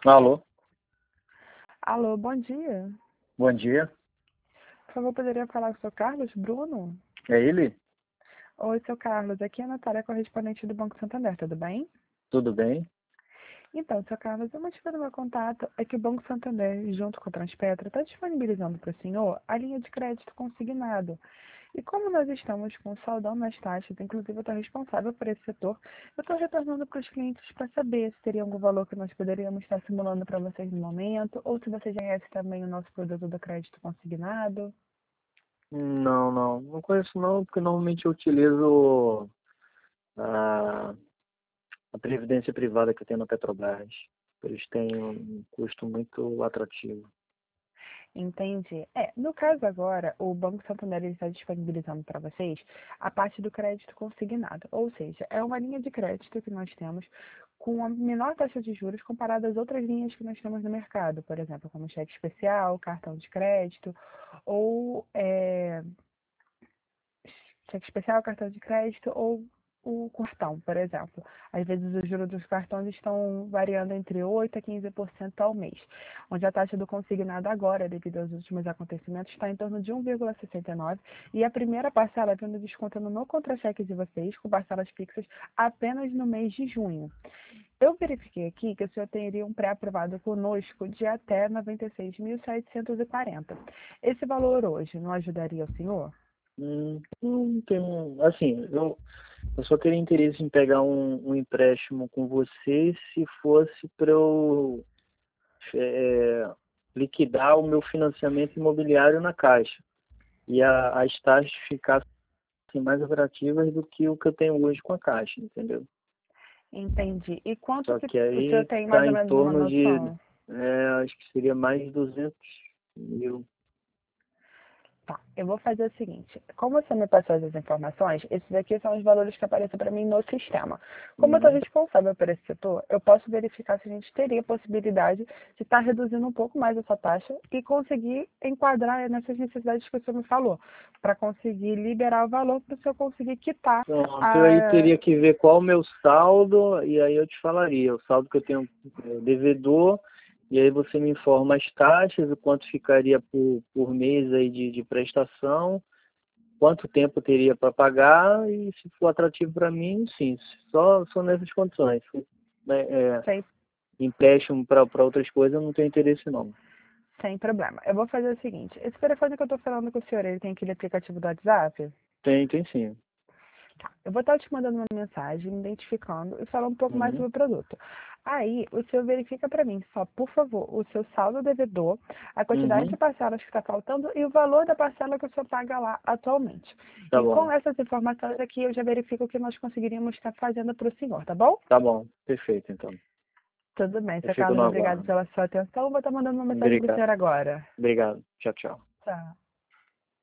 Alô, Alô, bom dia. bom dia. Por favor, poderia falar com o seu Carlos Bruno? É ele? Oi, seu Carlos. Aqui é a Natália, correspondente do Banco Santander, tudo bem? Tudo bem? Então, seu Carlos, o motivo do meu contato é que o Banco Santander, junto com a Transpetro, está disponibilizando para o senhor a linha de crédito consignado. E como nós estamos com o saldão nas taxas, inclusive eu estou responsável por esse setor, eu estou retornando para os clientes para saber se teria algum valor que nós poderíamos estar simulando para vocês no momento, ou se vocês já conhecem também o nosso produto do crédito consignado. Não conheço não, porque normalmente eu utilizo a, a previdência privada que eu tenho na Petrobras. Eles têm um custo muito atrativo. Entendi. No caso agora, o Banco Santander ele está disponibilizando para vocês a parte do crédito consignado, ou seja, é uma linha de crédito que nós temos com a menor taxa de juros comparada às outras linhas que nós temos no mercado, por exemplo, como cheque especial, cartão de crédito ou cheque especial, cartão de crédito ou o cartão, por exemplo. Às vezes os juros dos cartões estão variando entre 8% a 15% ao mês, onde a taxa do consignado agora, devido aos últimos acontecimentos, está em torno de 1,69 e a primeira parcela vindo descontando no contra-cheque de vocês, com parcelas fixas apenas no mês de junho. Eu verifiquei aqui que o senhor teria um pré-aprovado conosco de até 96.740. Esse valor hoje não ajudaria o senhor? Não tenho, assim, eu só teria interesse em pegar um empréstimo com você se fosse para eu liquidar o meu financiamento imobiliário na Caixa. E as taxas ficassem mais atrativas do que o que eu tenho hoje com a Caixa, entendeu? Entendi. E quanto Só que que o senhor aí tem mais está ou em menos uma torno de, noção? acho que seria mais de 200 mil. Tá, eu vou fazer o seguinte. Como você me passou essas informações, esses aqui são os valores que aparecem para mim no sistema. Como eu estou Uhum. responsável por esse setor, eu posso verificar se a gente teria possibilidade de estar reduzindo um pouco mais essa taxa e conseguir enquadrar nessas necessidades que o senhor me falou, para conseguir liberar o valor para o senhor conseguir quitar Pronto, aí a. teria que ver qual o meu saldo, e aí eu te falaria, o saldo que eu tenho devedor, e aí você me informa as taxas, o quanto ficaria por mês aí de prestação, quanto tempo teria para pagar, e se for atrativo para mim, sim, só nessas condições. Né, Sem, empréstimo para outras coisas eu não tenho interesse não. sem problema. Eu vou fazer o seguinte. Esse telefone que eu estou falando com o senhor, ele tem aquele aplicativo do WhatsApp? Tem sim. Tá. Eu vou estar te mandando uma mensagem, me identificando e falando um pouco mais Uhum. sobre o produto. Aí, o senhor verifica para mim, só, por favor, o seu saldo devedor, a quantidade de Uhum. parcelas que está faltando e o valor da parcela que o senhor paga lá atualmente. Tá E com bom. essas informações aqui, eu já verifico o que nós conseguiríamos estar fazendo para o senhor, tá bom? Tá bom. Perfeito, então. Tudo bem, Eu seu fico Carlos, no obrigado aguardo. pela sua atenção. Vou estar mandando uma mensagem para o Obrigado. senhor agora. Obrigado. Tchau, tchau. Tchau.